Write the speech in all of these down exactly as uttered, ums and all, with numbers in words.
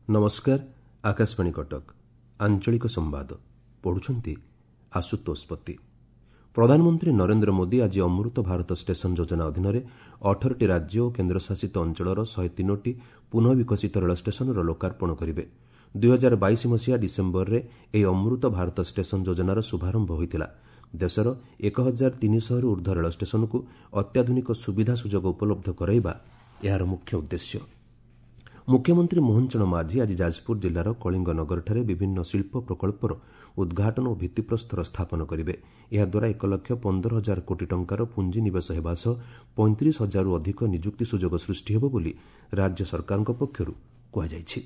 नमस्कार आकाशवाणी कटक आंचलिक संवाद पढ़ुछंती आशुतोष पति। प्रधानमंत्री नरेंद्र मोदी आज अमृत भारत स्टेशन योजना अधीन अठारह राज्य और केन्द्रशासित अंचल शहे तीन पुनः विकसित रेल स्टेशन लोकार्पण करेंगे। दुई हजार बैश मसीहा डिसेम्बर में यह अमृत भारत स्टेशन योजनार शुभारंभ होता। देशर एक हजार तीन शह ऊर्ध्व रेल स्टेशन को अत्याधुनिक सुविधा सुजोग उपलब्ध कराइबा यार मुख्य उद्देश्य। मुख्यमंत्री मोहन चरण माझी आज जाजपुर जिलार कलिंगनगरଠାରେ विभिन्न शिल्प प्रकल्पर उद्घाटन और भित्तिप्रस्तर स्थापन करेंगे। याद्वारा एक लक्ष पंदर हजार कोटी टंकार पुंजीनिवेश होगा सह पैंतीस हजार अधिक निजुक्ति सुजोग सृष्टि होब बोली राज्य सरकार पक्षर कहुଯାଇଛି।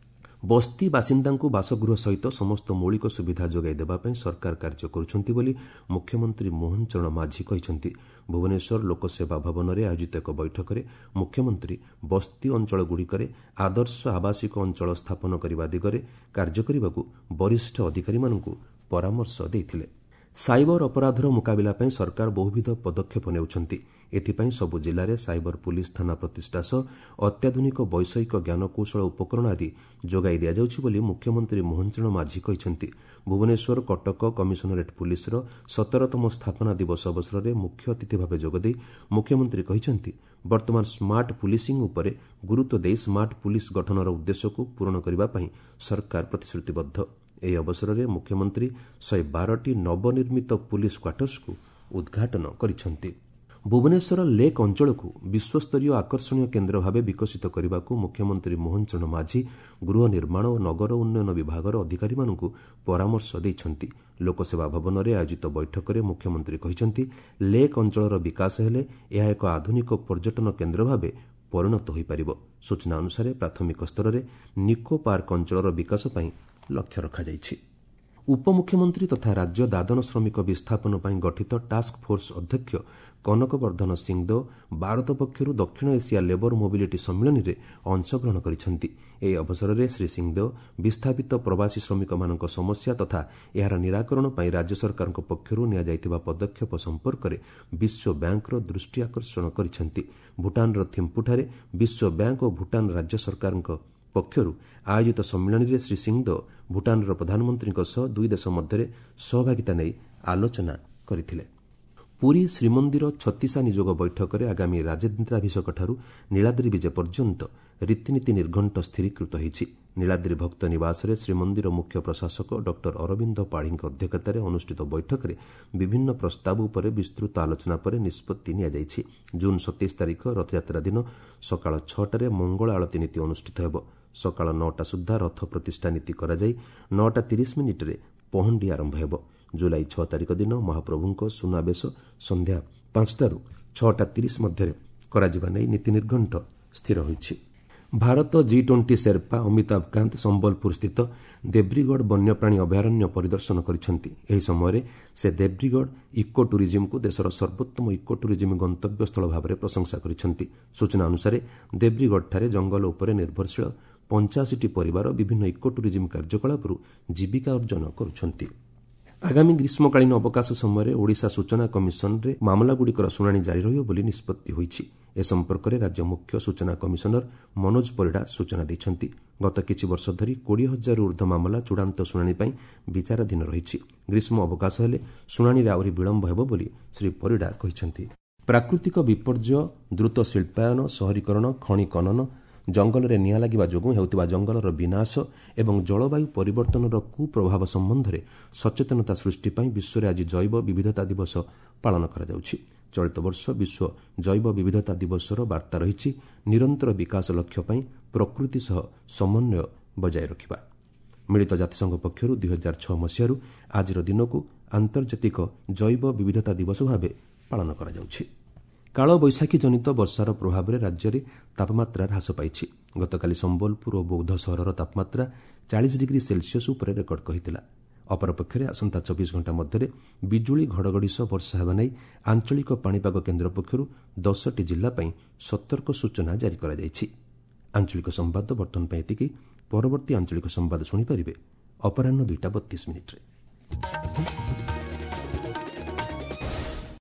बस्ती बासिंदांकु बासगृह सहित समस्त मौलिक सुविधा जोगाई देवाई सरकार कार्य करुछंती बोली मुख्यमंत्री मोहन चरण माझी कहिसंती। भुवनेश्वर लोकसेवा भवन में आयोजित एक बैठक में मुख्यमंत्री बस्ती अंचलगुड़िकरे आदर्श आवासिक अंचल स्थापन करने दिगरे कार्य करने को वरिष्ठ अधिकारी मानकु परामर्श देइथिले। साइबर अपराधर मुकाबिला पई सरकार बहुविध पदक्षेप नेउछंती। एथिपाई सबु जिले में साइबर पुलिस थाना प्रतिष्ठा सह अत्याधुनिक वैषयिक ज्ञानकौशल उपकरण आदि जोगाई दिया जाउछि बोली मुख्यमंत्री मोहन चरण माझी कहिसंती। भुवनेश्वर कटक कमिशनरेट पुलिसर सतरतम स्थापना दिवस अवसर में मुख्य अतिथि भाव जोगदे मुख्यमंत्री कहिसंती वर्तमान स्मार्ट पुलिसिंग उपरे गुरुत्व दे स्मार्ट पुलिस गठनर उद्देश्य को पूरण करने पई सरकार प्रतिश्रुतिबद्ध। ଏହି ଅବସରରେ ମୁଖ୍ୟମନ୍ତ୍ରୀ ଶହେ ବାରଟି ନବନିର୍ମିତ ପୁଲିସ କ୍ୱାର୍ଟର୍ସକୁ ଉଦ୍ଘାଟନ କରିଛନ୍ତି। ଭୁବନେଶ୍ୱର ଲେକ୍ ଅଞ୍ଚଳକୁ ବିଶ୍ୱସ୍ତରୀୟ ଆକର୍ଷଣୀୟ କେନ୍ଦ୍ର ଭାବେ ବିକଶିତ କରିବାକୁ ମୁଖ୍ୟମନ୍ତ୍ରୀ ମୋହନ ଚରଣ ମାଝୀ ଗୃହ ନିର୍ମାଣ ଓ ନଗର ଉନ୍ନୟନ ବିଭାଗର ଅଧିକାରୀମାନଙ୍କୁ ପରାମର୍ଶ ଦେଇଛନ୍ତି। ଲୋକସେବା ଭବନରେ ଆୟୋଜିତ ବୈଠକରେ ମୁଖ୍ୟମନ୍ତ୍ରୀ କହିଛନ୍ତି ଲେକ୍ ଅଞ୍ଚଳର ବିକାଶ ହେଲେ ଏହା ଏକ ଆଧୁନିକ ପର୍ଯ୍ୟଟନ କେନ୍ଦ୍ର ଭାବେ ପରିଣତ ହୋଇପାରିବ। ସୂଚନା ଅନୁସାରେ ପ୍ରାଥମିକ ସ୍ତରରେ ନିକୋ ପାର୍କ ଅଞ୍ଚଳର ବିକାଶ ପାଇଁ लक्ष्य रखाଯାଇଛି। उपमुख्यमंत्री तथा राज्य दादन श्रमिक विस्थापन पर गठित टास्क फोर्स अध्यक्ष कनकवर्धन सिंहदेव भारत पक्षर दक्षिण एशिया लेबर मोबिलिटी सम्मेलन में अंशग्रहण करिसेंती। एही अवसर में श्री सिंहदेव विस्थापित प्रवासी श्रमिक मानक समस्या तथा यार निराकरण पर राज्य सरकार पक्षर निया जाइतिबा पदक्षेप संपर्क में विश्व बैंकर दृष्टि आकर्षण करिसेंती। भूटान थिम्पूठारे विश्व बैंक और भूटान राज्य सरकार पक्षर आयोजित सम्मेलन में श्री सिंहदेव भूटान प्रधानमंत्री सह दुई देश मध्य सहभागिता नहीं आलोचना करथिले। पुरी श्रीमंदिर छत्तीसा निजोग बैठक में आगामी राजेन्द्राभिषेक ठारू नीलाद्री विजे पर्यंत रीतिनीति निर्घंट स्थिरीकृत होईछि। नीलाद्री भक्त निवास में श्रीमंदिर मुख्य प्रशासक डॉक्टर अरविंद पाढ़ी अध्यक्षतार अनुष्ठित बैठक में विभिन्न प्रस्ताव उपर विस्तृत आलोचना पर निष्पत्ति निया जाइछि। जून सत्ताईस तारिख रथयात्रा दिन सकाळ छटार मंगल आलती नीति अनुष्ठित हेब। सकाळ नौटा सुधा रथ प्रतिष्ठा नीति करा जाई नौटा तीस मिनिट्रे पहंडी आरंभ हेब। जुलाई छह तारिख दिन महाप्रभुंक सुनावेश संध्या पांचटारू छटा तीस मध्य करा नहीं नीति निर्घंट स्थिर होईछि। Bharat G twenty sherpa Amitabh Kant Sambalpur स्थित देब्रीगढ़ वन्यप्राणी अभयारण्य परिदर्शन करिसेंती। एही समय से देब्रीगढ़ इको टूरिज्म को देशर सर्वोत्तम इको टूरिज्म गंतव्य स्थल भाव में प्रशंसा करिसेंती। सूचना अनुसार देब्रीगढ़ ठारे जंगल उपर निर्भरशील पंचाशी परिवार विभिन्न इको टूरिज्म कार्यकलाप जीविका अर्जन करुछंती। आगामी ग्रीष्मकालीन अवकाश समय ओडिशा सूचना कमिशन रे मामलागुड़िकर शुणाणी जारी रहिब बोली निष्पत्ति होईछि। ए संपर्क में राज्य मुख्य सूचना कमिशनर मनोज परिडा सूचना दैछंती। गत किछि वर्ष धरी कोड़े हजार ऊर्ध्व मामला चूड़ांत शुणाणी पई विचाराधीन रहिछि। ग्रीष्म अवकाश हेले शुणाणी रे आहुरी विलंब हेब बोली श्री परिडा कहिसंती। प्राकृतिक विपर्यय द्रुत शिल्पायन शहरीकरण खनि खनन जंगल में निया लगिबा जोगु हेउतिबा जंगलर विनाश एवं जलवायु परिवर्तनर कुप्रभाव संबंध में सचेतनता सृष्टि पई विश्व में आज जैव विविधता दिवस पालन करा जाउछि। चलित वर्ष विश्व जैव विविधता दिवसर वार्ता रही निरंतर विकास लक्ष्य पई प्रकृति सह समन्वय बजाय रखिबा। मिलित जातिसंघ पक्षर दुई हजार छह मसीह आज दिन को आंतर्जातिक जैव विविधता दिवस भाव पालन करा जाउछि। काल बैशाखी जनित वर्षार प्रभाव में राज्य में तापमात्रा ह्रास पाई। गतकाली संबलपुर और बौद्ध सहर तापमात्रा चालीस डिग्री सेल्सियस उपर रेकर्ड कहितिला। अपरपक्षे आसंता चौबीस घंटा मध्य बिजुली घड़घड़ी सह वर्षा हेबा नै आंचलिक पाणीपाग केन्द्र पक्षर दसटी जिला पई सतर्क सूचना जारी करा जायछि। आंचलिक संवाद बर्तन पई एतिकी। परवर्ती आंचलिक संवाद शुणी पारिबे अपराह्न दुईटा बत्तीस मिनिट्रे।